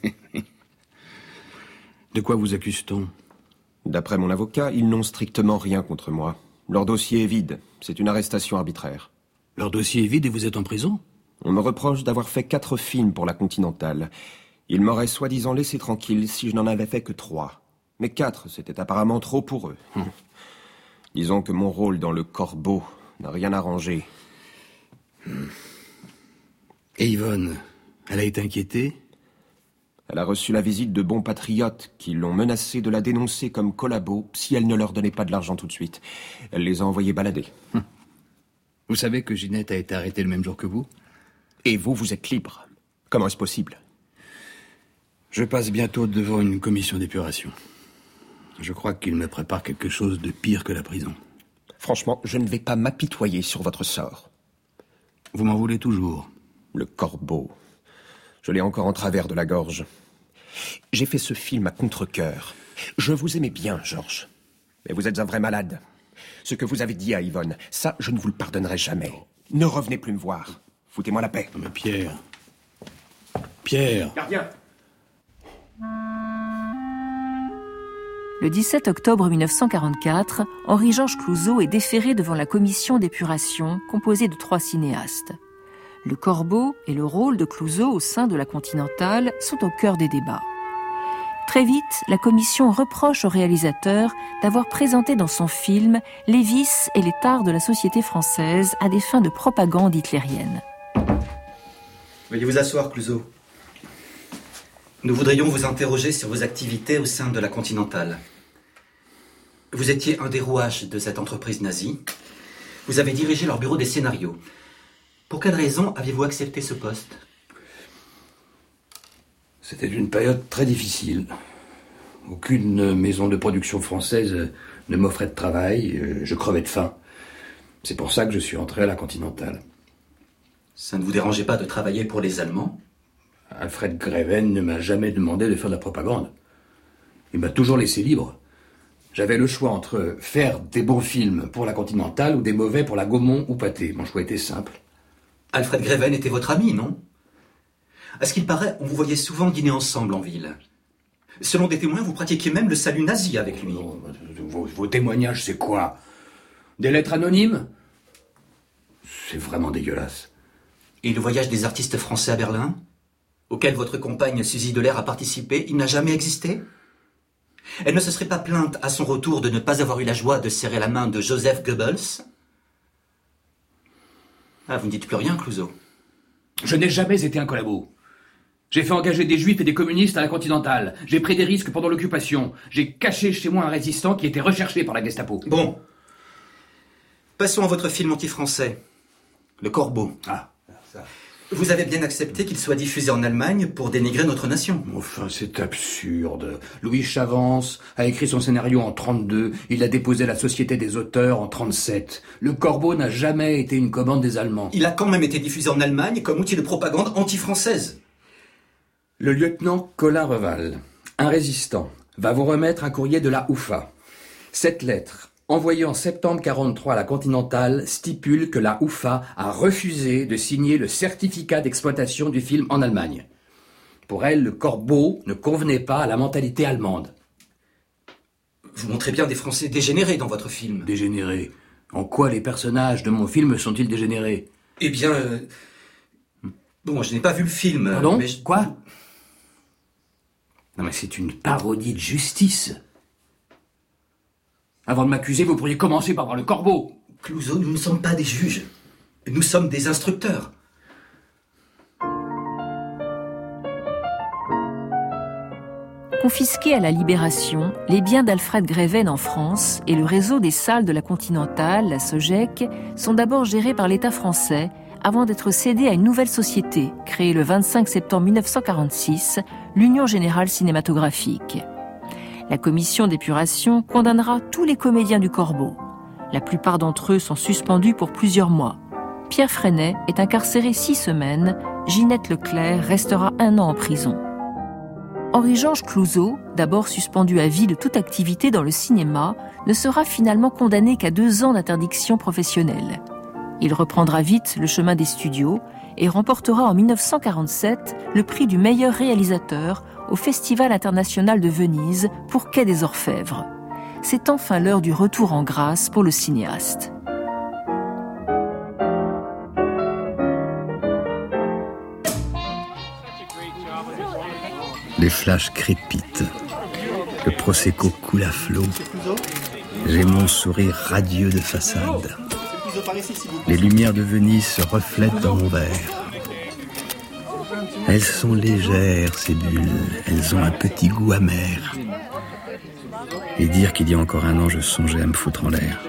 De quoi vous accuse-t-on? D'après mon avocat, ils n'ont strictement rien contre moi. Leur dossier est vide. C'est une arrestation arbitraire. Leur dossier est vide et vous êtes en prison? On me reproche d'avoir fait quatre films pour la Continentale. Ils m'auraient soi-disant laissé tranquille si je n'en avais fait que trois. Mais quatre, c'était apparemment trop pour eux. Hum. Disons que mon rôle dans le Corbeau n'a rien arrangé. Hum. Et Yvonne, elle a été inquiétée? Elle a reçu la visite de bons patriotes qui l'ont menacée de la dénoncer comme collabo si elle ne leur donnait pas de l'argent tout de suite. Elle les a envoyés balader. Hum. Vous savez que Ginette a été arrêtée le même jour que vous? Et vous, vous êtes libre. Comment est-ce possible? Je passe bientôt devant une commission d'épuration. Je crois qu'il me prépare quelque chose de pire que la prison. Franchement, je ne vais pas m'apitoyer sur votre sort. Vous m'en voulez toujours? Le Corbeau. Je l'ai encore en travers de la gorge. J'ai fait ce film à contre-cœur. Je vous aimais bien, Georges. Mais vous êtes un vrai malade. Ce que vous avez dit à Yvonne, ça, je ne vous le pardonnerai jamais. Ne revenez plus me voir. Foutez-moi la paix. Mais Pierre... Pierre... Gardien. Le dix-sept octobre mille neuf cent quarante-quatre, Henri-Georges Clouzot est déféré devant la commission d'épuration composée de trois cinéastes. Le Corbeau et le rôle de Clouzot au sein de la Continentale sont au cœur des débats. Très vite, la commission reproche au réalisateur d'avoir présenté dans son film les vices et les tares de la société française à des fins de propagande hitlérienne. Veuillez vous asseoir, Clouzot. Nous voudrions vous interroger sur vos activités au sein de la Continentale. Vous étiez un des rouages de cette entreprise nazie. Vous avez dirigé leur bureau des scénarios. Pour quelle raison aviez-vous accepté ce poste ? C'était une période très difficile. Aucune maison de production française ne m'offrait de travail. Je crevais de faim. C'est pour ça que je suis entré à la Continentale. Ça ne vous dérangeait pas de travailler pour les Allemands ? Alfred Greven ne m'a jamais demandé de faire de la propagande. Il m'a toujours laissé libre. J'avais le choix entre faire des bons films pour la Continentale ou des mauvais pour la Gaumont ou Pathé. Mon choix était simple. Alfred Greven était votre ami, non ? À ce qu'il paraît, on vous voyait souvent dîner ensemble en ville. Selon des témoins, vous pratiquiez même le salut nazi avec lui. Non, vos, vos témoignages, c'est quoi ? Des lettres anonymes ? C'est vraiment dégueulasse. Et le voyage des artistes français à Berlin ? Auquel votre compagne Suzy Delair a participé, il n'a jamais existé ? Elle ne se serait pas plainte à son retour de ne pas avoir eu la joie de serrer la main de Joseph Goebbels ? Ah, vous ne dites plus rien, Clouzot. Je n'ai jamais été un collabo. J'ai fait engager des juifs et des communistes à la Continentale. J'ai pris des risques pendant l'occupation. J'ai caché chez moi un résistant qui était recherché par la Gestapo. Bon. Passons à votre film anti-français, Le Corbeau. Ah, ça... Vous avez bien accepté qu'il soit diffusé en Allemagne pour dénigrer notre nation. Enfin, c'est absurde. Louis Chavance a écrit son scénario en trente-deux. Il l'a déposé à la Société des auteurs en trente-sept. Le Corbeau n'a jamais été une commande des Allemands. Il a quand même été diffusé en Allemagne comme outil de propagande anti-française. Le lieutenant Colin Reval, un résistant, va vous remettre un courrier de la U F A. Cette lettre, envoyée en septembre quarante-trois à la Continentale, stipule que la U F A a refusé de signer le certificat d'exploitation du film en Allemagne. Pour elle, le Corbeau ne convenait pas à la mentalité allemande. Vous montrez bien des Français dégénérés dans votre film. Dégénérés ? En quoi les personnages de mon film sont-ils dégénérés ? Eh bien... Euh... Bon, je n'ai pas vu le film. Pardon ? mais je... Quoi ? Non mais c'est une parodie de justice. Avant de m'accuser, vous pourriez commencer par voir Le Corbeau. Clouzot, nous ne sommes pas des juges. Nous sommes des instructeurs. Confisqués à la Libération, les biens d'Alfred Greven en France et le réseau des salles de la Continentale, la SOGEC, sont d'abord gérés par l'État français avant d'être cédés à une nouvelle société, créée le vingt-cinq septembre mille neuf cent quarante-six, l'Union Générale Cinématographique. La commission d'épuration condamnera tous les comédiens du Corbeau. La plupart d'entre eux sont suspendus pour plusieurs mois. Pierre Freinet est incarcéré six semaines, Ginette Leclerc restera un an en prison. Henri-Georges Clouzot, d'abord suspendu à vie de toute activité dans le cinéma, ne sera finalement condamné qu'à deux ans d'interdiction professionnelle. Il reprendra vite le chemin des studios et remportera en mille neuf cent quarante-sept le prix du meilleur réalisateur au Festival international de Venise pour Quai des Orfèvres. C'est enfin l'heure du retour en grâce pour le cinéaste. Les flashs crépitent. Le prosecco coule à flot. J'ai mon sourire radieux de façade. Les lumières de Venise se reflètent dans mon verre. Elles sont légères, ces bulles. Elles ont un petit goût amer. Et dire qu'il y a encore un an, je songeais à me foutre en l'air.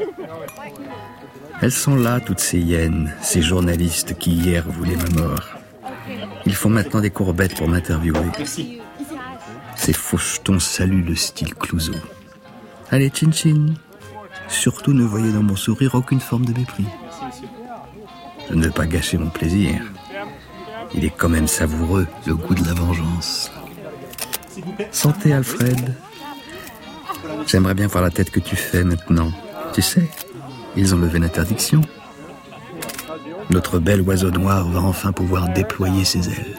Elles sont là, toutes ces hyènes, ces journalistes qui hier voulaient ma mort. Ils font maintenant des courbettes pour m'interviewer. Merci. Ces fauchetons saluent le style Clouzot. Allez, chin chin. Surtout ne voyez dans mon sourire aucune forme de mépris. Je ne veux pas gâcher mon plaisir. Il est quand même savoureux, le goût de la vengeance. Santé, Alfred. J'aimerais bien voir la tête que tu fais maintenant. Tu sais, ils ont levé l'interdiction. Notre bel oiseau noir va enfin pouvoir déployer ses ailes.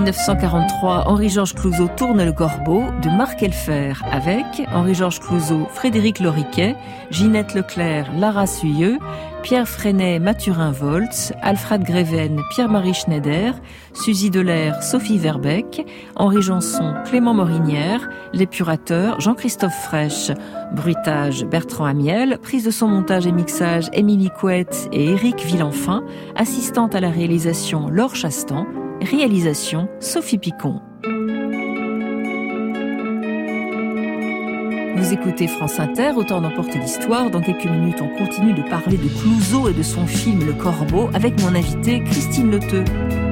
neuf cent quarante-trois, Henri-Georges Clouzot tourne Le Corbeau de Marc Elfer avec Henri-Georges Clouzot, Frédéric Loriquet, Ginette Leclerc, Lara Suyeux, Pierre Freinet, Mathurin Voltz, Alfred Greven, Pierre-Marie Schneider, Suzy Delair, Sophie Verbeck, Henri Janson, Clément Morinière, l'épurateur Jean-Christophe Fraîche, bruitage Bertrand Amiel, prise de son, montage et mixage Émilie Couette et Éric Villenfin, assistante à la réalisation Laure Chastan, réalisation Sophie Picon. Vous écoutez France Inter, Autant n'emporte l'histoire. Dans quelques minutes, on continue de parler de Clouzot et de son film Le Corbeau avec mon invitée Christine Leteux.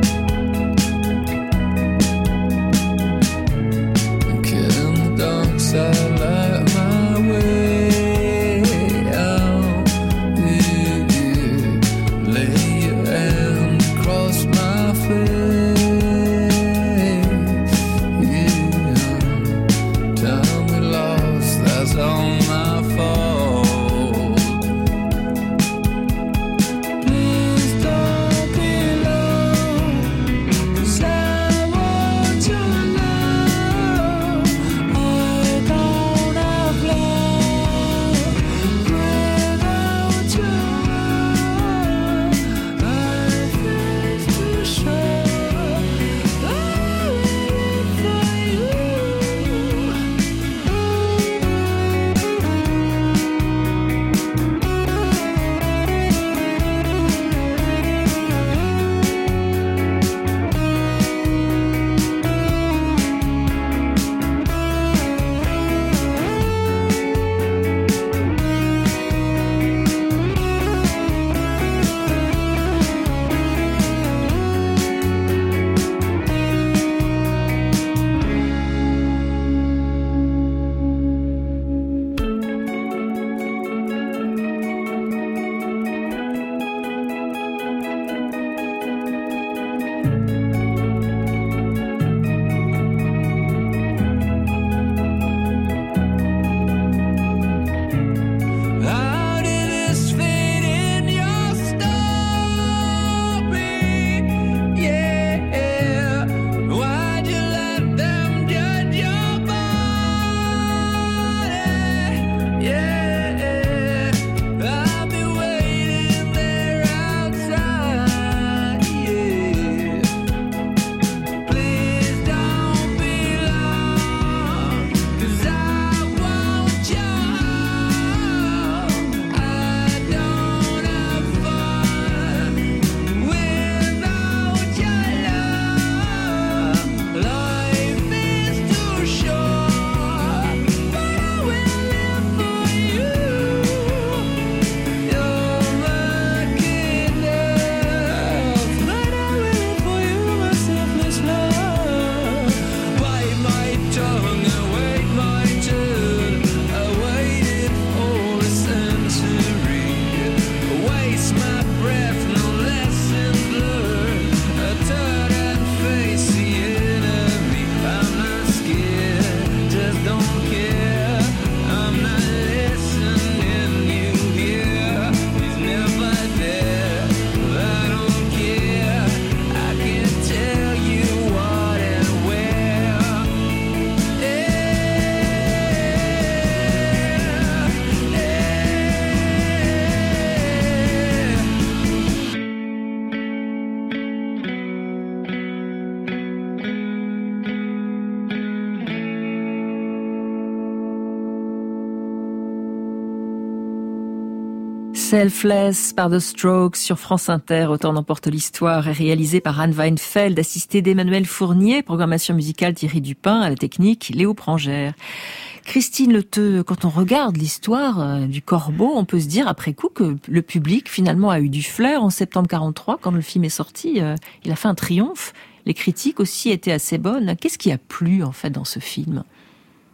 Selfless par The Strokes sur France Inter, Autant n'emporte l'histoire, est réalisé par Anne Weinfeld, assistée d'Emmanuel Fournier, programmation musicale Thierry Dupin, à la technique Léo Prangère. Christine Leteux, quand on regarde l'histoire du Corbeau, on peut se dire après coup que le public finalement a eu du flair en septembre quarante-trois, quand le film est sorti, il a fait un triomphe. Les critiques aussi étaient assez bonnes. Qu'est-ce qui a plu en fait dans ce film ?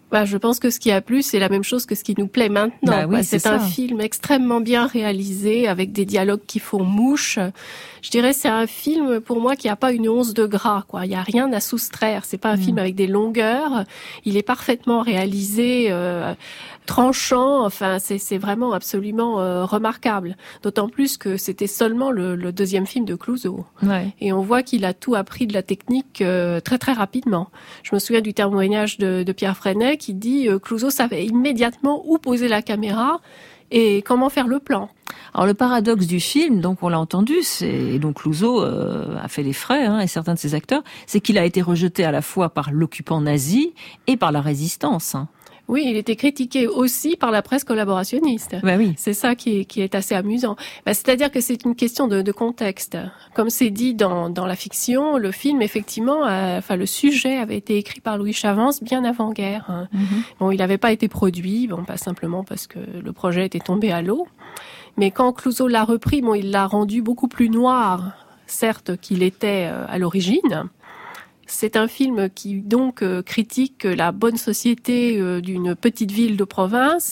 Bah, je pense que ce qui a plu, c'est la même chose que ce qui nous plaît maintenant. Bah oui, bah, c'est c'est un ça. film extrêmement bien réalisé, avec des dialogues qui font mouche. Je dirais c'est un film, pour moi, qui n'a pas une once de gras, quoi. Il n'y a rien à soustraire. C'est pas un Mm. film avec des longueurs. Il est parfaitement réalisé, euh, tranchant. Enfin, c'est, c'est vraiment absolument euh, remarquable. D'autant plus que c'était seulement le, le deuxième film de Clouzot. Ouais. Et on voit qu'il a tout appris de la technique euh, très très rapidement. Je me souviens du témoignage de, de Pierre Freinet qui dit euh, Clouzot savait immédiatement où poser la caméra et comment faire le plan. Alors le paradoxe du film, donc on l'a entendu, c'est et donc Clouzot euh, a fait les frais, hein, et certains de ses acteurs, c'est qu'il a été rejeté à la fois par l'occupant nazi et par la résistance. Hein. Oui, il était critiqué aussi par la presse collaborationniste. Bah oui. C'est ça qui est, qui est assez amusant. Bah, c'est-à-dire que c'est une question de, de contexte. Comme c'est dit dans, dans la fiction, le film, effectivement, a, enfin le sujet avait été écrit par Louis Chavance bien avant-guerre. Hein. Mm-hmm. Bon, il n'avait pas été produit, bon, pas simplement parce que le projet était tombé à l'eau. Mais quand Clouzot l'a repris, bon, il l'a rendu beaucoup plus noir, certes, qu'il était euh, à l'origine. C'est un film qui donc euh, critique la bonne société euh, d'une petite ville de province.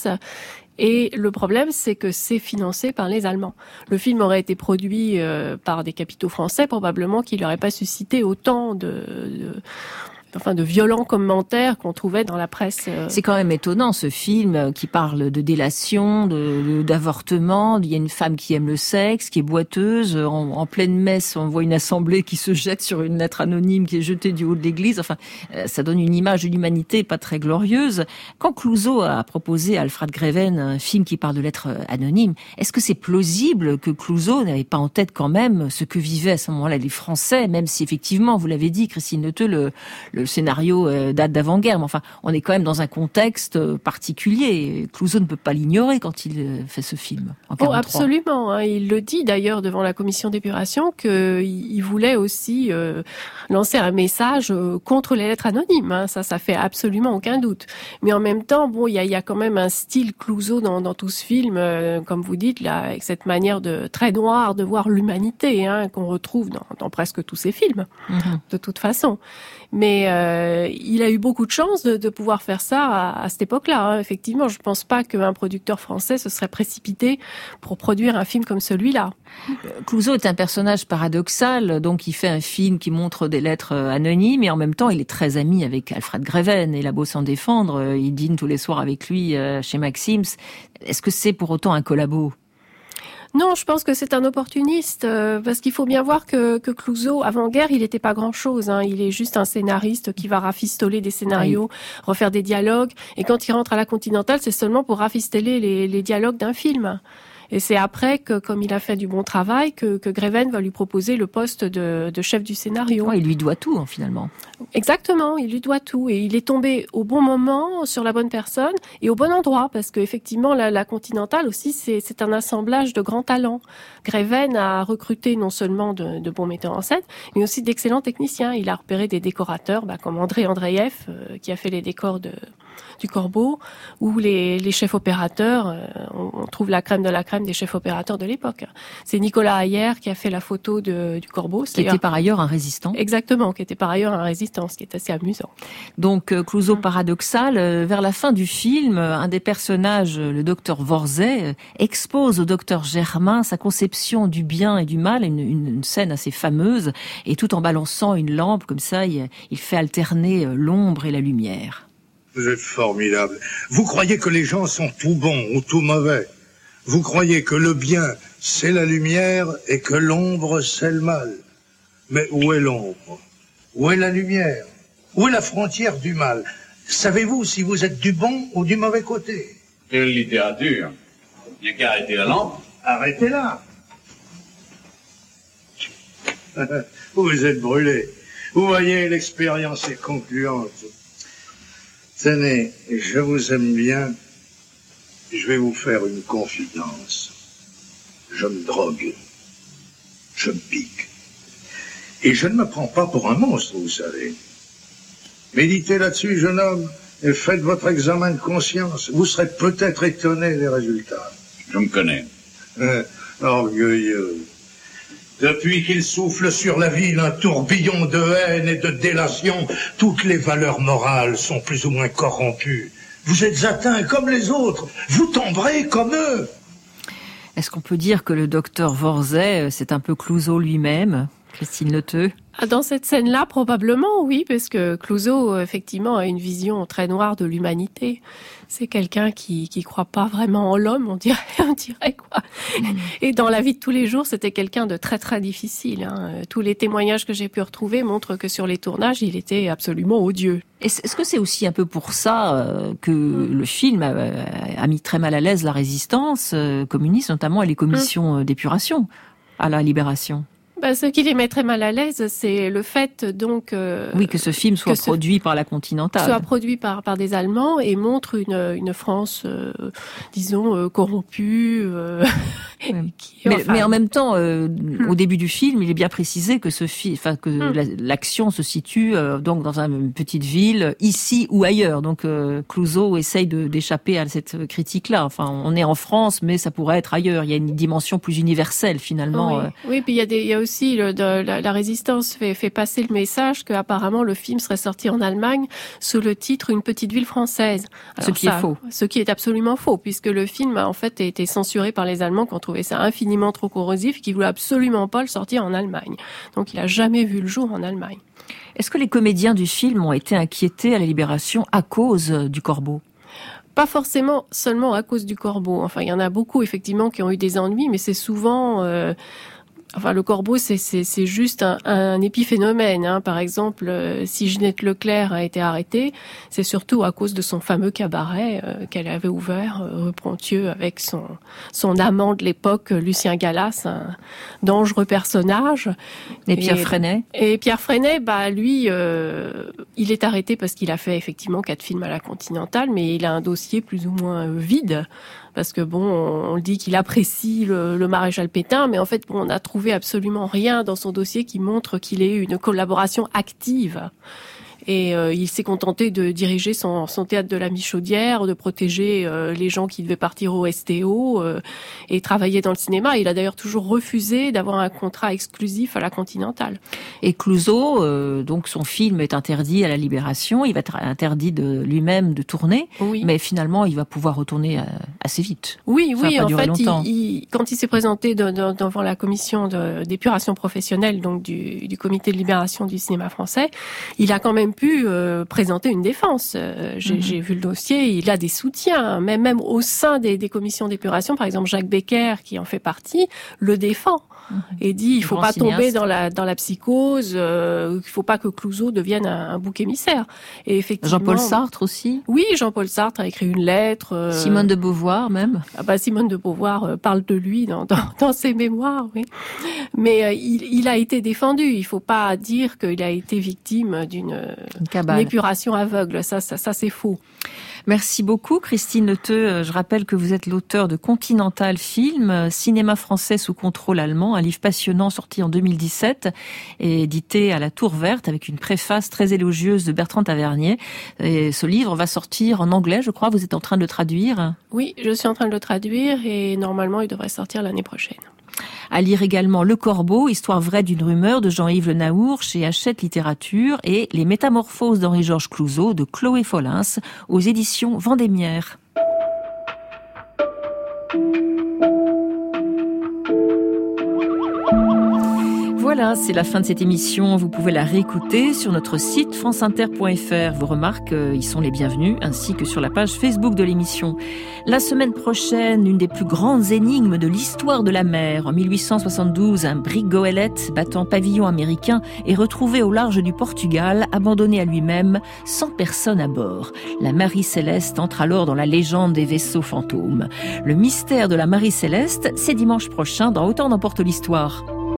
Et le problème, c'est que c'est financé par les Allemands. Le film aurait été produit euh, par des capitaux français, probablement qu'il n'aurait pas suscité autant de, de, enfin, de violents commentaires qu'on trouvait dans la presse. Euh... C'est quand même étonnant, ce film qui parle de délation, de, de, d'avortement. Il y a une femme qui aime le sexe, qui est boiteuse. En, en pleine messe, on voit une assemblée qui se jette sur une lettre anonyme qui est jetée du haut de l'église. Enfin, ça donne une image de l'humanité pas très glorieuse. Quand Clouzot a proposé à Alfred Greven un film qui parle de lettres anonymes, est-ce que c'est plausible que Clouzot n'avait pas en tête quand même ce que vivaient à ce moment-là les Français, même si effectivement, vous l'avez dit, Christine Neteux, le, le scénario date d'avant-guerre, mais enfin, on est quand même dans un contexte particulier. Clouzot ne peut pas l'ignorer quand il fait ce film, en quarante-trois. Oh, absolument. Hein. Il le dit d'ailleurs devant la commission d'épuration qu'il voulait aussi euh, lancer un message contre les lettres anonymes. Hein. Ça, ça fait absolument aucun doute. Mais en même temps, bon, il y a, y a quand même un style Clouzot dans, dans tout ce film, euh, comme vous dites, là, avec cette manière de très noire de voir l'humanité, hein, qu'on retrouve dans, dans presque tous ses films, mm-hmm. de toute façon. Mais euh, il a eu beaucoup de chance de, de pouvoir faire ça à, à cette époque-là. Hein. Effectivement, je ne pense pas qu'un producteur français se serait précipité pour produire un film comme celui-là. Clouzot est un personnage paradoxal, donc il fait un film qui montre des lettres anonymes et en même temps il est très ami avec Alfred Greven et il a beau s'en défendre, il dîne tous les soirs avec lui chez Maxims. Est-ce que c'est pour autant un collabo ? Non, je pense que c'est un opportuniste, euh, parce qu'il faut bien voir que, que Clouzot, avant-guerre, il n'était pas grand-chose. Hein. Il est juste un scénariste qui va rafistoler des scénarios, oui. refaire des dialogues. Et quand il rentre à la Continentale, c'est seulement pour rafistoler les, les dialogues d'un film. Et c'est après que, comme il a fait du bon travail, que, que Greven va lui proposer le poste de, de chef du scénario. Ouais, il lui doit tout, hein, finalement. Exactement, il lui doit tout. Et il est tombé au bon moment, sur la bonne personne et au bon endroit. Parce qu'effectivement, la, la Continentale aussi, c'est, c'est un assemblage de grands talents. Greven a recruté non seulement de, de bons metteurs en scène, mais aussi d'excellents techniciens. Il a repéré des décorateurs, bah, comme André Andreev, euh, qui a fait les décors de, du Corbeau, ou les, les chefs opérateurs. Euh, on, on trouve la crème de la crème des chefs opérateurs de l'époque. C'est Nicolas Ayer qui a fait la photo de, du Corbeau. Qui était par ailleurs un résistant. Exactement, qui était par ailleurs un résistant, ce qui est assez amusant. Donc, Clouzot paradoxal, vers la fin du film, un des personnages, le docteur Vorzay, expose au docteur Germain sa conception du bien et du mal, une, une, une scène assez fameuse, et tout en balançant une lampe, comme ça, il, il fait alterner l'ombre et la lumière. Vous êtes formidable. Vous croyez que les gens sont tout bons ou tout mauvais. Vous croyez que le bien, c'est la lumière et que l'ombre, c'est le mal. Mais où est l'ombre ? Où est la lumière ? Où est la frontière du mal ? Savez-vous si vous êtes du bon ou du mauvais côté ? Quelle littérature ? Il n'y a qu'à arrêter la lampe. Arrêtez-la. Vous êtes brûlé. Vous voyez, l'expérience est concluante. Tenez, je vous aime bien. Je vais vous faire une confidence. Je me drogue. Je me pique. Et je ne me prends pas pour un monstre, vous savez. Méditez là-dessus, jeune homme, et faites votre examen de conscience. Vous serez peut-être étonné des résultats. Je me connais. Euh, orgueilleux. Depuis qu'il souffle sur la ville un tourbillon de haine et de délation, toutes les valeurs morales sont plus ou moins corrompues. Vous êtes atteints comme les autres, vous tomberez comme eux. Est-ce qu'on peut dire que le docteur Vorzay, c'est un peu Clouzot lui-même, Christine Leteux ? Dans cette scène-là, probablement, oui, parce que Clouzot, effectivement, a une vision très noire de l'humanité. C'est quelqu'un qui qui croit pas vraiment en l'homme, on dirait, on dirait quoi. Mmh. Et dans la vie de tous les jours, c'était quelqu'un de très très difficile. Hein. Tous les témoignages que j'ai pu retrouver montrent que sur les tournages, il était absolument odieux. Est-ce que c'est aussi un peu pour ça euh, que mmh. le film a, a mis très mal à l'aise la résistance euh, communiste, notamment et les commissions mmh. d'épuration à la Libération? Bah, ce qui les met très mal à l'aise, c'est le fait donc euh, oui que ce film soit produit ce, par la Continentale, soit produit par par des Allemands et montre une une France, euh, disons euh, corrompue. Euh, oui. qui, mais, enfin, mais en même temps, euh, hmm. au début du film, il est bien précisé que ce film, enfin que hmm. la, l'action se situe euh, donc dans une petite ville, ici ou ailleurs. Donc euh, Clouzot essaye de d'échapper à cette critique-là. Enfin, on est en France, mais ça pourrait être ailleurs. Il y a une dimension plus universelle finalement. Oui, euh, oui puis il y a des il y a aussi aussi le, de, la, la résistance fait, fait passer le message qu'apparemment le film serait sorti en Allemagne sous le titre Une petite ville française. Alors ce qui ça, est faux. Ce qui est absolument faux, puisque le film a en fait été censuré par les Allemands qui ont trouvé ça infiniment trop corrosif et qui voulaient absolument pas le sortir en Allemagne. Donc il a jamais vu le jour en Allemagne. Est-ce que les comédiens du film ont été inquiétés à la Libération à cause du Corbeau ? Pas forcément seulement à cause du Corbeau. Enfin, il y en a beaucoup effectivement qui ont eu des ennuis, mais c'est souvent... Euh, Enfin, le Corbeau, c'est, c'est, c'est juste un, un épiphénomène. Hein. Par exemple, euh, si Ginette Leclerc a été arrêtée, c'est surtout à cause de son fameux cabaret euh, qu'elle avait ouvert, euh, rue Prontieux, avec son, son amant de l'époque, Lucien Gallas, un dangereux personnage. Et, et Pierre Freinet Et Pierre Freinet, bah lui, euh, il est arrêté parce qu'il a fait effectivement quatre films à la Continentale, mais il a un dossier plus ou moins euh, vide. Parce que bon, on, on dit qu'il apprécie le, le maréchal Pétain, mais en fait, bon, on n'a trouvé absolument rien dans son dossier qui montre qu'il ait eu une collaboration active. Et euh, il s'est contenté de diriger son, son théâtre de la Michaudière, de protéger euh, les gens qui devaient partir au S T O euh, et travailler dans le cinéma. Il a d'ailleurs toujours refusé d'avoir un contrat exclusif à la Continentale. Et Clouzot, euh, donc son film est interdit à la Libération. Il va être interdit de lui-même de tourner, oui. Mais finalement, il va pouvoir retourner euh, assez vite. Oui, Ça oui. En fait, il, il, quand il s'est présenté de, de, devant la commission de, d'épuration professionnelle, donc du, du comité de libération du cinéma français, il a quand même pu euh, présenter une défense. Euh, j'ai, mmh. j'ai vu le dossier, il a des soutiens, même, même au sein des, des commissions d'épuration. Par exemple, Jacques Becker, qui en fait partie, le défend. Mmh. Et dit il faut pas cinéaste. tomber dans la dans la psychose, euh, il faut pas que Clouzot devienne un, un bouc émissaire. Et effectivement, Jean-Paul Sartre aussi. Oui, Jean-Paul Sartre a écrit une lettre. Euh, Simone de Beauvoir même. Ah bah Simone de Beauvoir euh, parle de lui dans dans, dans ses mémoires, oui. Mais euh, il il a été défendu. Il faut pas dire qu'il a été victime d'une une, une épuration aveugle. Ça ça ça c'est faux. Merci beaucoup Christine Leteux. Je rappelle que vous êtes l'auteur de Continental Film, cinéma français sous contrôle allemand, un livre passionnant sorti en deux mille dix-sept et édité à la Tour Verte avec une préface très élogieuse de Bertrand Tavernier. Et ce livre va sortir en anglais, je crois. Vous êtes en train de le traduire ? Oui, je suis en train de le traduire et normalement il devrait sortir l'année prochaine. À lire également Le Corbeau, histoire vraie d'une rumeur de Jean-Yves Le Naour chez Hachette Littérature et Les Métamorphoses d'Henri-Georges Clouzot de Chloé Follins aux éditions Vendémiaire. Voilà, c'est la fin de cette émission. Vous pouvez la réécouter sur notre site franceinter point f r. Vos remarques euh, y sont les bienvenues, ainsi que sur la page Facebook de l'émission. La semaine prochaine, une des plus grandes énigmes de l'histoire de la mer. En mille huit cent soixante-douze, un brick goélette battant pavillon américain est retrouvé au large du Portugal, abandonné à lui-même, sans personne à bord. La Marie Céleste entre alors dans la légende des vaisseaux fantômes. Le mystère de la Marie Céleste, c'est dimanche prochain dans Autant n'emporte l'histoire.